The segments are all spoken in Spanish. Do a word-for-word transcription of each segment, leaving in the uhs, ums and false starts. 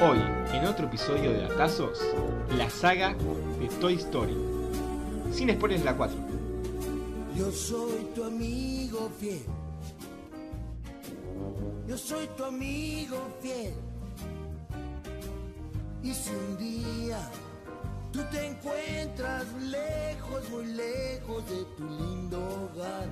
Hoy, en otro episodio de Datazos, la saga de Toy Story. Sin spoilers, la cuatro. Yo soy tu amigo fiel. Yo soy tu amigo fiel. Y si un día tú te encuentras lejos, muy lejos de tu lindo hogar,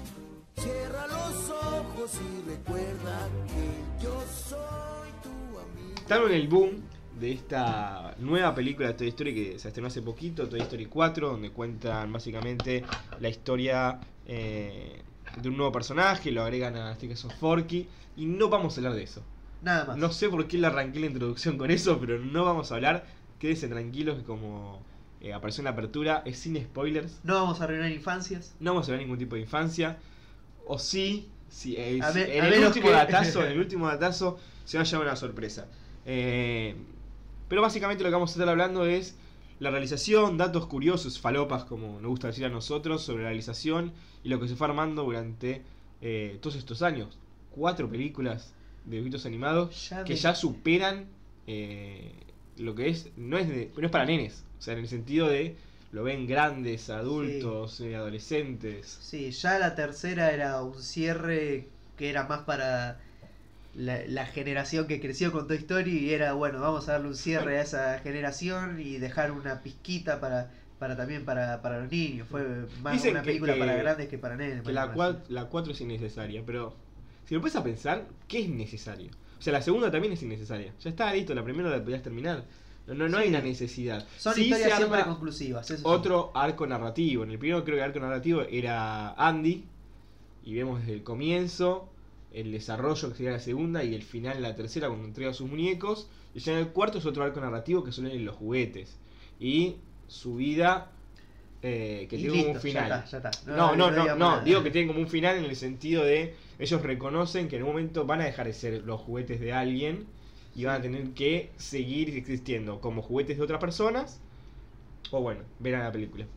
cierra los ojos y recuerda que yo soy tu amigo. Estamos en el boom de esta nueva película de Toy Story que se estrenó hace poquito, Toy Story cuatro, donde cuentan básicamente la historia eh, de un nuevo personaje, lo agregan a este caso Forky, y no vamos a hablar de eso. Nada más. No sé por qué le arranqué la introducción con eso, pero no vamos a hablar. Quédense tranquilos que como eh, apareció en la apertura, es sin spoilers. No vamos a arruinar infancias. No vamos a hablar ningún tipo de infancia. O sí, sí eh, A sí, ver- en, a el menos último que- datazo, en el último datazo se va a llevar una sorpresa. Eh, pero básicamente lo que vamos a estar hablando es la realización, datos curiosos, falopas como nos gusta decir a nosotros, sobre la realización y lo que se fue armando durante eh, todos estos años. Cuatro películas de dibujitos animados Ya que de- ya superan eh, lo que es no es de, no es para nenes, o sea, en el sentido de lo ven grandes, adultos, eh, adolescentes. Sí, ya la tercera era un cierre que era más para la, la generación que creció con Toy Story y era, bueno, vamos a darle un cierre a esa generación y dejar una pizquita para, para también para, para los niños. Fue más Dicen una que- película que- para grandes que para nenes. Que me la, parece. cua- la cuatro es innecesaria, pero si lo puedes a pensar, ¿qué es necesario? O sea, la segunda también es innecesaria. Ya está listo, la primera la podías terminar. No, no, no hay Sí. una necesidad. Son Sí historias se siempre arma conclusivas. Eso sí. otro arco narrativo. En el primero creo que el arco narrativo era Andy. Y vemos desde el comienzo el desarrollo que sería la segunda y el final en la tercera cuando entrega sus muñecos. Y ya en el cuarto es otro arco narrativo que son los juguetes. Y su vida eh, que Y tiene como un listo, final. Ya está, ya está. No, no, no, digamos no, nada. digo que tienen como un final en el sentido de ellos reconocen que en un momento van a dejar de ser los juguetes de alguien y van a tener que seguir existiendo como juguetes de otras personas. O bueno, verán la película.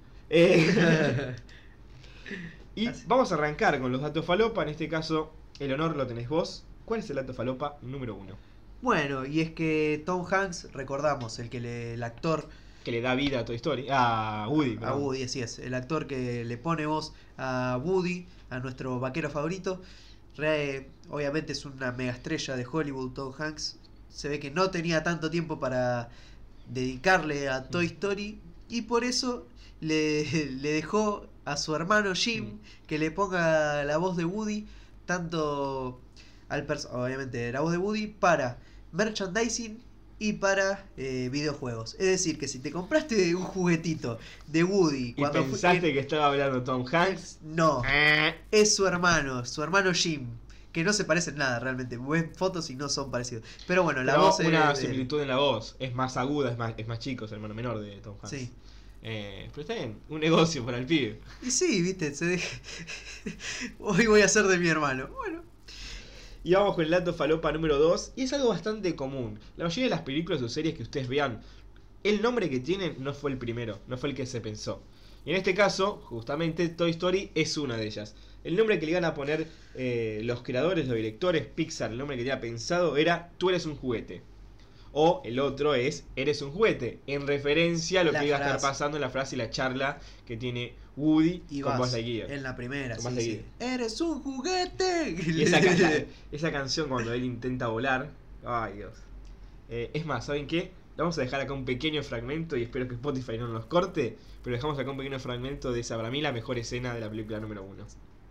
Eh, y Así. vamos a arrancar con los datos falopa. En este caso, el honor lo tenés vos. ¿Cuál es el dato falopa número uno? Bueno, y es que Tom Hanks, recordamos, el que le, el actor Que le da vida a Toy Story. A Woody. a perdón. Woody, así es, el actor que le pone voz a Woody, a nuestro vaquero favorito. Re- obviamente es una mega estrella de Hollywood, Tom Hanks. Se ve que no tenía tanto tiempo para dedicarle a Toy Story y por eso le, le dejó a su hermano Jim que le ponga la voz de Woody, tanto al pers- obviamente la voz de Woody para merchandising y para eh, videojuegos. Es decir, que si te compraste un juguetito de Woody Y cuando fu- pensaste eh, que estaba hablando Tom Hanks. no, Ah. es su hermano, su hermano Jim, que no se parecen nada realmente. Ven fotos y no son parecidos. Pero bueno, la Pero voz una es de- similitud en la voz. Es más aguda, es más, es más chico, es el hermano menor de Tom Hanks. Sí. Eh, pero está bien, un negocio para el pibe. Y sí, viste, se deja... Hoy voy a ser de mi hermano. Bueno, Y vamos con el dato falopa número dos. Y es algo bastante común. La mayoría de las películas o series que ustedes vean, el nombre que tienen no fue el primero, no fue el que se pensó. Y en este caso, justamente Toy Story es una de ellas. El nombre que le iban a poner eh, los creadores, los directores, Pixar, el nombre que tenía pensado era Tú eres un juguete. O el otro es Eres un juguete, en referencia a lo La que iba a estar frase. pasando en la frase y la charla que tiene Woody y con vas Buzz Lightyear. en la primera, Con sí, Buzz sí. Lightyear. ¡Eres un juguete! Y esa, ca- esa canción cuando él intenta volar. Ay, Dios. Eh, es más, ¿saben qué? Vamos a dejar acá un pequeño fragmento y espero que Spotify no nos corte. Pero dejamos acá un pequeño fragmento de esa, para mí, la mejor escena de la película número uno.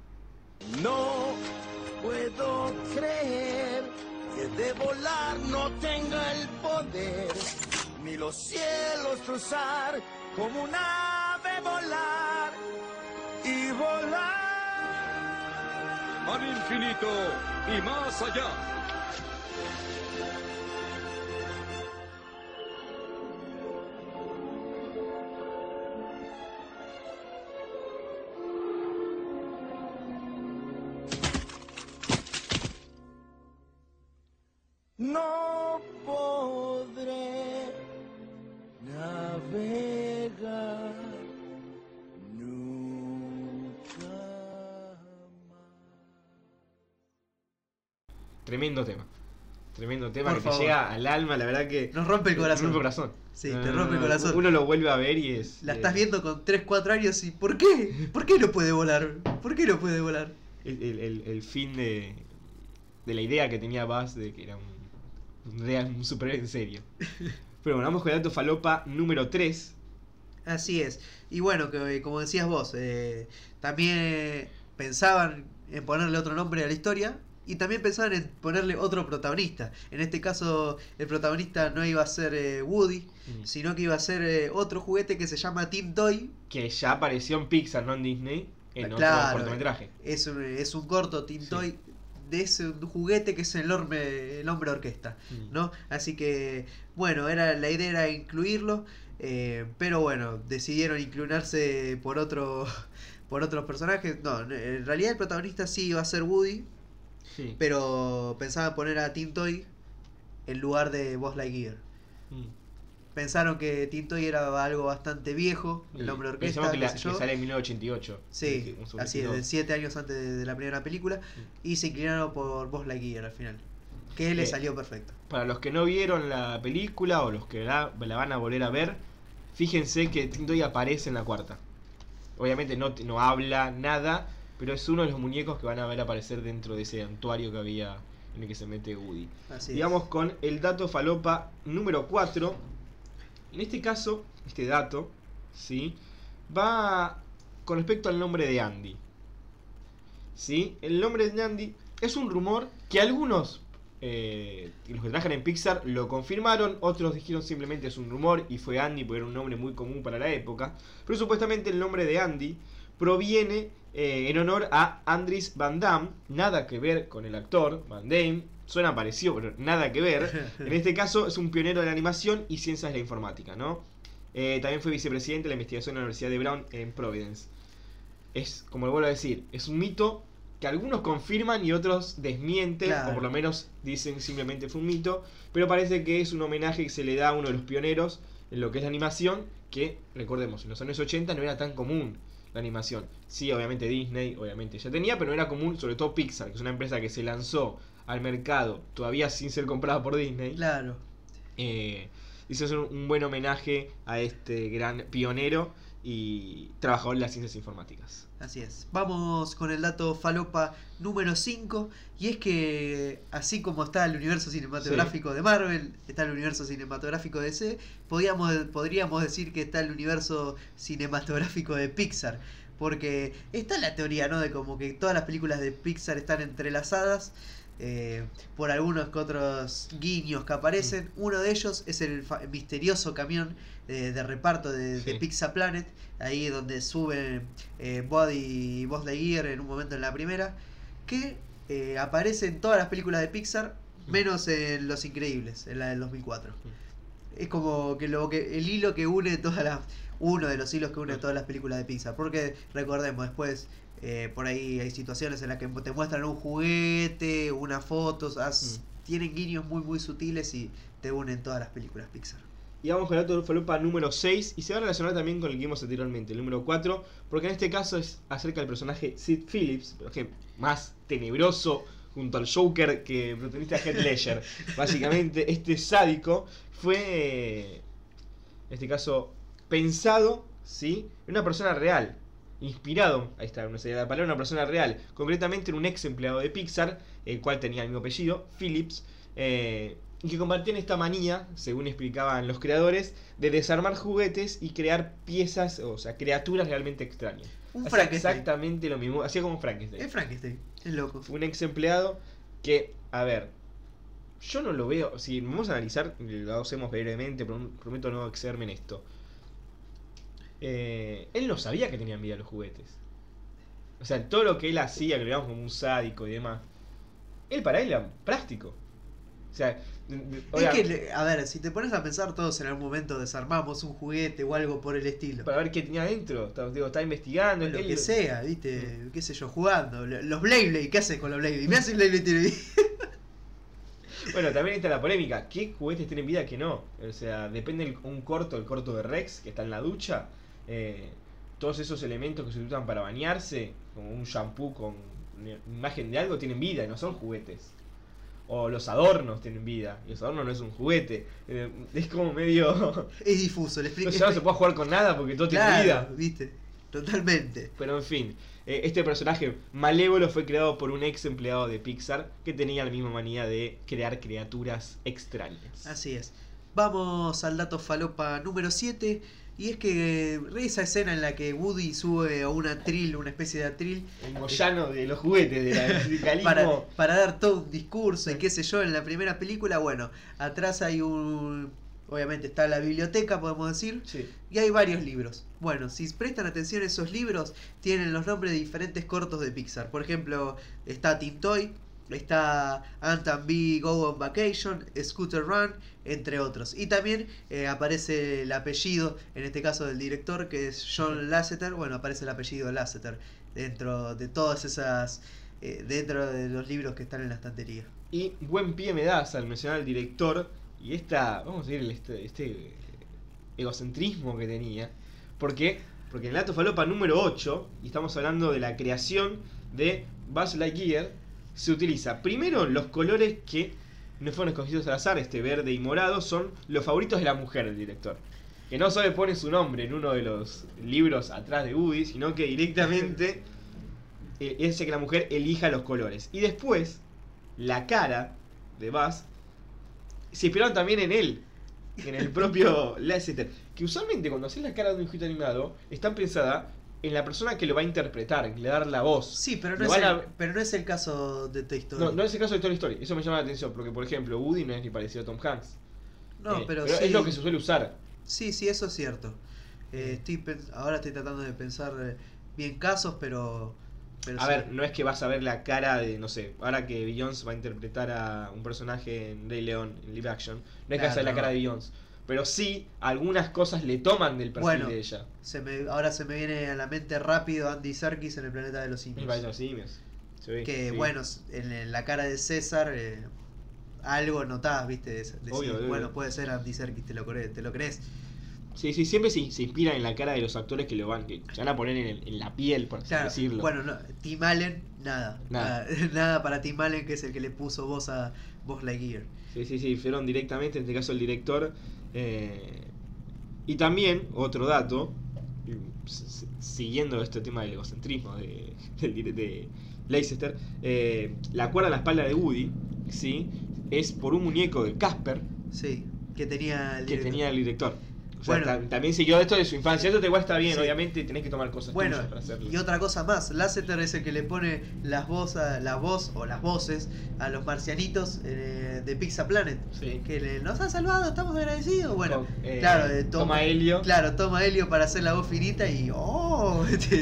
No puedo creer que de volar no tenga el poder, ni los cielos cruzar, como un ave volar y volar. Al infinito y más allá. No podré navegar nunca más. Tremendo tema. Tremendo tema Por que favor. te llega al alma, la verdad que... Nos rompe el te corazón. rompe el corazón. Sí, No, te no, rompe el no, corazón. Uno lo vuelve a ver y es... La eh, estás viendo con tres, cuatro años y ¿por qué? ¿Por qué no puede volar? ¿Por qué no puede volar? El, el, el- el fin de, de la idea que tenía Buzz de que era un, un, real- un superhéroe en serio. Pero bueno, vamos con el dato falopa número tres. Así es. Y bueno, que como decías vos, eh, también pensaban en ponerle otro nombre a la historia y también pensaban en ponerle otro protagonista. En este caso, el protagonista no iba a ser eh, Woody, Mm. sino que iba a ser eh, otro juguete que se llama Teen Toy. Que ya apareció en Pixar, no en Disney, en Ah, otro claro. cortometraje. Es un, es un corto Teen Sí. Toy de ese juguete que es el hombre, el hombre orquesta, Mm. ¿no? Así que, bueno, era la idea era incluirlo, eh, pero bueno, decidieron inclinarse por otro por otros personajes. No, en realidad el protagonista sí iba a ser Woody, Sí. pero pensaban poner a Teen Toy en lugar de Buzz Lightyear. Mm. Pensaron que Teen Toy era algo bastante viejo, el Y hombre pensemos orquesta, que, qué la- sé que yo. sale en mil novecientos ochenta y ocho. Sí, Un super así es, dos. de siete años antes de, de la primera película. Y se inclinaron por Buzz Lightyear al final. Que le Eh, salió perfecto. Para los que no vieron la película o los que la, la van a volver a ver, fíjense que Teen Toy aparece en la cuarta. Obviamente no, no habla nada, pero es uno de los muñecos que van a ver aparecer dentro de ese santuario que había en el que se mete Woody. Así Y vamos con el dato falopa número cuatro. En este caso, este dato, ¿sí? Va con respecto al nombre de Andy. ¿Sí? El nombre de Andy es un rumor que algunos, eh, los que trabajan en Pixar, lo confirmaron. Otros dijeron simplemente es un rumor y fue Andy porque era un nombre muy común para la época. Pero supuestamente el nombre de Andy proviene eh, en honor a Andries Van Damme. Nada que ver con el actor Van Damme. Suena parecido, pero nada que ver. En este caso es un pionero de la animación y ciencias de la informática, ¿no? Eh, también fue vicepresidente de la investigación de la Universidad de Brown en Providence. Es, como lo vuelvo a decir, es un mito que algunos confirman y otros desmienten, Claro. o por lo menos dicen simplemente fue un mito, pero parece que es un homenaje que se le da a uno de los pioneros en lo que es la animación, que, recordemos, en los años ochenta no era tan común la animación. Sí, obviamente Disney, obviamente ya tenía, pero no era común, sobre todo Pixar, que es una empresa que se lanzó al mercado todavía sin ser comprada por Disney. Claro. Eh, hizo hacer un, un buen homenaje a este gran pionero y trabajador de las ciencias informáticas. Así es. Vamos con el dato falopa número cinco. Y es que, así como está el universo cinematográfico de Marvel, está el universo cinematográfico de D C, podríamos, podríamos decir que está el universo cinematográfico de Pixar. Porque está la teoría, ¿no? De como que todas las películas de Pixar están entrelazadas. Eh, por algunos que otros guiños que aparecen. Uno de ellos es el fa- misterioso camión de, de reparto de, de Sí. Pizza Planet, ahí donde suben eh, Bud y Buzz Lightyear en un momento en la primera, que eh, aparece en todas las películas de Pixar, menos en Los Increíbles, en la del dos mil cuatro. Es como que lo que el hilo que une todas las uno de los hilos que une todas las películas de Pixar, porque recordemos después eh, por ahí hay situaciones en las que te muestran un juguete, unas fotos, as- Mm. tienen guiños muy muy sutiles y te unen todas las películas Pixar. Y vamos con el dato falopa número seis, y se va a relacionar también con el que vimos anteriormente, el número cuatro, porque en este caso es acerca del personaje Sid Phillips, personaje más tenebroso junto al Joker que protagonista Heath Ledger. Básicamente, este sádico fue, eh, en este caso, pensado, ¿sí?, en una persona real, inspirado, ahí está, no sé la palabra, una persona real, concretamente en un ex empleado de Pixar, el cual tenía el mismo apellido, Phillips, eh, y que compartían esta manía, según explicaban los creadores, de desarmar juguetes y crear piezas, o sea, criaturas realmente extrañas. Un Hacía Frankenstein. exactamente lo mismo, hacía como Frankenstein. Es Frankenstein, es loco. Fue un ex empleado que, a ver, yo no lo veo, si vamos a analizar, lo hacemos brevemente, prom- prometo no excederme en esto. Eh, él no sabía que tenían vida los juguetes. O sea, todo lo que él hacía, que lo veíamos como un sádico y demás, él para él era plástico. O sea, Es que, le- a ver, si te pones a pensar, todos en algún momento desarmamos un juguete o algo por el estilo. para ver qué tenía adentro, está, digo, está investigando. Lo él- que sea, viste, qué sé yo, jugando. Lo- Los Blade Blade, ¿qué haces con los Blade Blade? Me hace Blade Blade T V. Bueno, también está la polémica. ¿Qué juguetes tienen vida que no? O sea, depende el, un corto, el corto de Rex, que está en la ducha. Eh, todos esos elementos que se usan para bañarse, como un shampoo con una imagen de algo, tienen vida y no son juguetes. O los adornos tienen vida. Y los adornos no es un juguete. Eh, es como medio... Es difuso, le explico. No, ya no se puede jugar con nada porque todo Claro, tiene vida. viste, totalmente. Pero en fin, eh, este personaje malévolo fue creado por un ex empleado de Pixar que tenía la misma manía de crear criaturas extrañas. Así es. Vamos al dato falopa número siete. Y es que esa escena en la que Woody sube a un atril, una especie de atril, El Moyano de los juguetes, de la- del sindicalismo. para, para dar todo un discurso y qué sé yo en la primera película. Bueno, atrás hay un... Obviamente está la biblioteca, podemos decir. Sí. Y hay varios libros. Bueno, si prestan atención, esos libros tienen los nombres de diferentes cortos de Pixar. Por ejemplo, está Tintoy, está Ant and Bee Go on Vacation, Scooter Run, entre otros. Y también eh, aparece el apellido, en este caso del director, que es John Lasseter. Bueno, aparece el apellido Lasseter dentro de todas esas... Eh, dentro de los libros que están en la estantería. Y buen pie me das al mencionar al director y esta, vamos a decir, este, este egocentrismo que tenía. ¿Por qué? Porque en el dato falopa número ocho, y estamos hablando de la creación de Buzz Lightyear, se utiliza primero los colores que no fueron escogidos al azar, este verde y morado, son los favoritos de la mujer del director. Que no solo pone su nombre en uno de los libros atrás de Woody, sino que directamente eh, hace que la mujer elija los colores. Y después, la cara de Buzz se inspiraron también en él, en el propio Lasseter. Que usualmente cuando haces la cara de un dibujito animado, está pensada en la persona que lo va a interpretar, que le va a dar la voz. Sí, pero no, Lo es el, van a- pero no es el caso de Toy Story. No, no es el caso de Toy Story, eso me llama la atención, porque por ejemplo, Woody no es ni parecido a Tom Hanks. No, Eh, pero, pero sí, es lo que se suele usar. sí, sí, eso es cierto. Eh, estoy pens- ahora estoy tratando de pensar eh, bien casos, pero... pero A sí. ver, no es que vas a ver la cara de, no sé, ahora que Beyoncé va a interpretar a un personaje en Rey León, en live action, no es que vas a ver la Claro, cara no. de Beyoncé. Pero sí, algunas cosas le toman del perfil Bueno, de ella. Se me, ahora se me viene a la mente rápido Andy Serkis en el planeta de los Me simios. parece los simios. Sí, Que sí. bueno, en, en la cara de César eh, algo notás, viste, de, decís, Obvio, obvio. bueno, puede ser Andy Serkis, te lo, cre- te lo crees. Sí, sí, siempre se, se inspiran en la cara de los actores que lo van, que se van a poner en, el- en la piel, por así Claro, decirlo. bueno, no, Tim Allen, nada, Nada. nada. Nada para Tim Allen, que es el que le puso voz a Buzz Lightyear. Sí, sí, sí, fueron directamente, en este caso el director. eh, y también, otro dato, s- s- siguiendo este tema del egocentrismo de, de, de, de Leicester, eh, la cuerda en la espalda de Woody, ¿sí? Es por un muñeco de Casper Sí, que tenía el que director. tenía el director. O sea, Bueno. ta- también siguió esto de su infancia. Esto te igual está bien, Sí. obviamente tenés que tomar cosas Bueno, tuyas para hacerlo. y otra cosa más, Lasseter es el que le pone las voz a, la voz o las voces a los marcianitos eh, de Pizza Planet. Sí. Que le- nos han salvado, estamos agradecidos. Bueno, Con, eh, claro, eh, toma Helio. Claro, toma Helio para hacer la voz finita y ¡oh!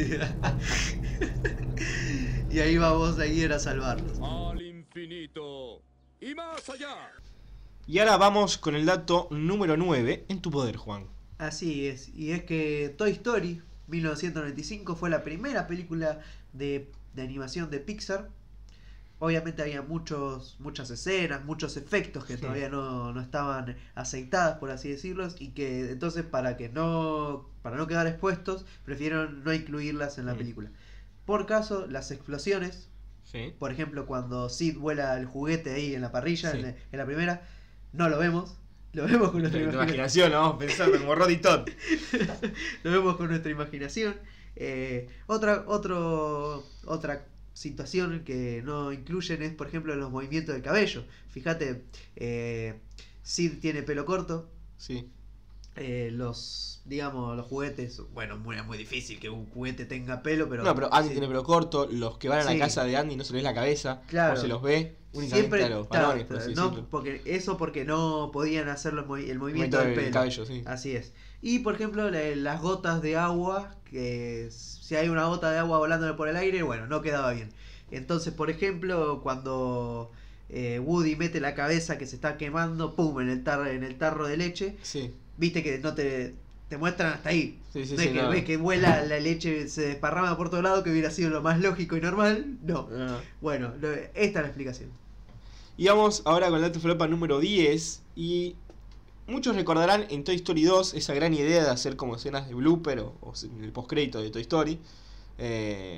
Y ahí va Buzz Lightyear a salvarlos. Al infinito y más allá. Y ahora vamos con el dato número nueve en tu poder, Juan. Así es, y es que Toy Story mil novecientos noventa y cinco fue la primera película de, de animación de Pixar. Obviamente había muchos, muchas escenas, muchos efectos que Sí. todavía no, no estaban aceitadas, por así decirlo, y que entonces para que no, para no quedar expuestos, prefirieron no incluirlas en la Mm. película. Por caso, las explosiones, Sí. por ejemplo, cuando Sid vuela el juguete ahí en la parrilla, Sí. en, la- en la primera, no lo vemos. Lo vemos con nuestra Tu imaginación. imaginación, ¿no? Vamos pensando como Roddy Todd. Lo vemos con nuestra imaginación. Eh, otra, otro, otra situación que no incluyen es, por ejemplo, los movimientos del cabello. Fíjate, eh, Sid tiene pelo corto. Sí. eh, los, digamos, los juguetes. Bueno, muy, muy difícil que un juguete tenga pelo, pero. No, pero Andy sí. tiene pelo corto. Los que van a la Sí. casa de Andy no se les ve la cabeza. Claro. O se los ve únicamente Siempre, a los claro, varones, por así no, decirlo. porque eso porque no podían hacer el, movi- el movimiento Movimiento del del pelo. cabello, sí. Así es. Y por ejemplo, la- las gotas de agua, que si hay una gota de agua volando por el aire, bueno, no quedaba bien. Entonces, por ejemplo, cuando eh, Woody mete la cabeza que se está quemando, pum, en el tarro, en el tarro de leche, Sí. viste que no te, te muestran hasta ahí. Sí, sí, no sí. es que no. ves que vuela la leche, se desparrama por todo lado, que hubiera sido lo más lógico y normal. No. No, no. Bueno, lo- esta es la explicación. Y vamos ahora con el dato falopa número diez. Y muchos recordarán en Toy Story dos esa gran idea de hacer como escenas de blooper o, o en el postcrédito de Toy Story. Eh,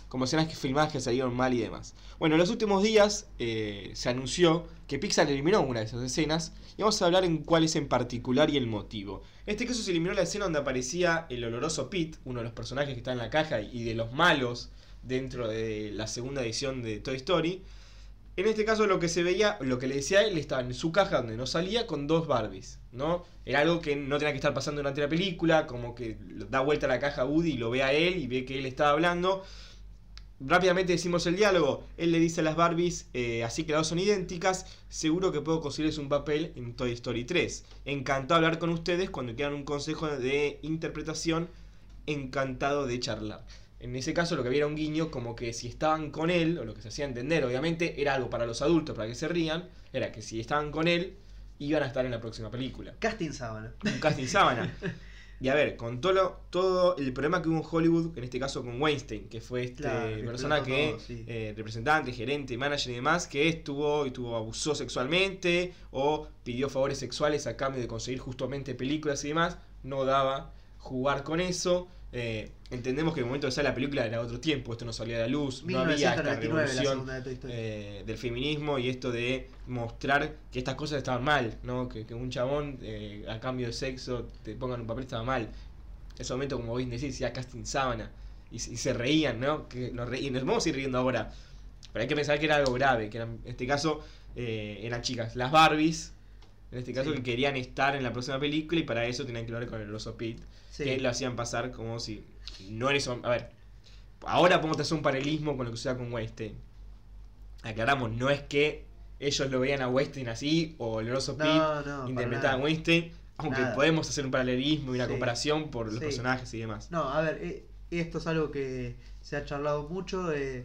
como escenas que filmadas que salieron mal y demás. Bueno, en los últimos días eh, se anunció que Pixar eliminó una de esas escenas y vamos a hablar en cuál es en particular y el motivo. En este caso se eliminó la escena donde aparecía el oloroso Pete, uno de los personajes que está en la caja y de los malos dentro de la segunda edición de Toy Story. En este caso lo que se veía, lo que le decía a él, estaba en su caja donde no salía con dos Barbies, ¿no? Era algo que no tenía que estar pasando durante la película, como que da vuelta a la caja a Woody y lo ve a él y ve que él estaba hablando. Rápidamente decimos el diálogo, él le dice a las Barbies, eh, así que las dos son idénticas, seguro que puedo conseguirles un papel en Toy Story tres. Encantado de hablar con ustedes, cuando quieran un consejo de interpretación, encantado de charlar. En ese caso lo que había era un guiño como que si estaban con él, o lo que se hacía entender obviamente, era algo para los adultos, para que se rían, era que si estaban con él, iban a estar en la próxima película. Casting sábana. Un casting sábana. Y a ver, con todo, lo, todo el problema que hubo en Hollywood, en este caso con Weinstein, que fue este Claro, persona que, todo, sí. eh, representante, gerente, manager y demás, que estuvo, estuvo abusó sexualmente o pidió favores sexuales a cambio de conseguir justamente películas y demás, no daba jugar con eso. Eh, entendemos que en el momento de salir la película era otro tiempo, esto no salía a la luz, no había esta revolución la de Toy Story. eh, del feminismo y esto de mostrar que estas cosas estaban mal, ¿no? Que, que un chabón eh, a cambio de sexo te pongan un papel estaba mal. En ese momento, como vos decís, decía casting sábana y, y se reían, ¿no? Que nos reían, nos vamos a ir riendo ahora, pero hay que pensar que era algo grave, que eran, en este caso eh, eran chicas, las Barbies, en este caso, sí, que querían estar en la próxima película y para eso tenían que hablar con el oso Pete. Sí. Que lo hacían pasar como si no en eso. A ver, ahora podemos hacer un paralelismo con lo que sucede con Weinstein. Aclaramos, no es que ellos lo veían a Weinstein así o el oso Pete no, no, interpretaba a Weinstein, aunque nada. Podemos hacer un paralelismo y una sí. comparación por los sí. personajes y demás. No, a ver, eh, esto es algo que se ha charlado mucho. Eh,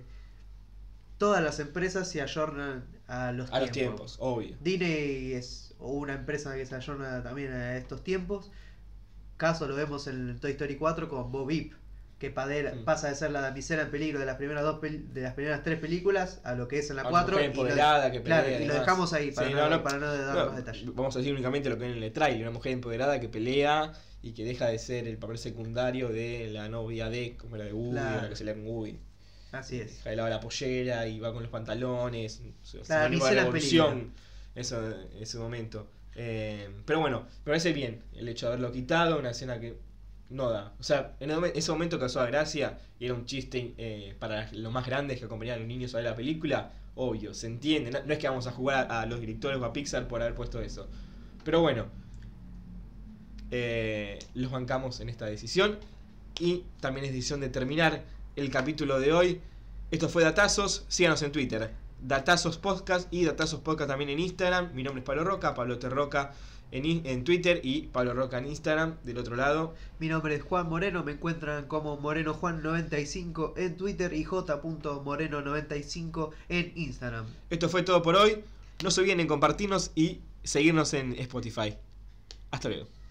todas las empresas se ayornan a los a tiempos. los tiempos, obvio. Disney es una empresa que se ayorna también a estos tiempos. Caso lo vemos en Toy Story cuatro con Bo Peep, que padera, mm. pasa de ser la damisela en peligro de las primeras dos de las primeras tres películas a lo que es en la cuatro y, lo, que claro, y lo dejamos ahí para, sí, no, no, no, para no dar no, más detalles. Vamos a decir únicamente lo que hay en el trailer, una mujer empoderada que pelea y que deja de ser el papel secundario de la novia de, como era de Woody, claro. la que se le con Woody. Así es. Deja de lado la pollera y va con los pantalones, la damisela en peligro. Eso en ese momento. Eh, pero bueno, me parece bien el hecho de haberlo quitado, una escena que no da. O sea, en ese momento causó gracia y era un chiste eh, para los más grandes que acompañaban a los niños a ver la película. Obvio, se entiende. No, no es que vamos a jugar a, a los directores o a Pixar por haber puesto eso. Pero bueno, eh, los bancamos en esta decisión. Y también es decisión de terminar el capítulo de hoy. Esto fue Datazos. Síganos en Twitter. Datazos Podcast y Datazos Podcast también en Instagram. Mi nombre es Pablo Roca, Pablo T. Roca en, en Twitter y Pablo Roca en Instagram. Del otro lado, mi nombre es Juan Moreno, me encuentran como Moreno Juan noventa y cinco en Twitter y j punto moreno noventa y cinco en Instagram. Esto fue todo por hoy. No se olviden en compartirnos y seguirnos en Spotify. Hasta luego.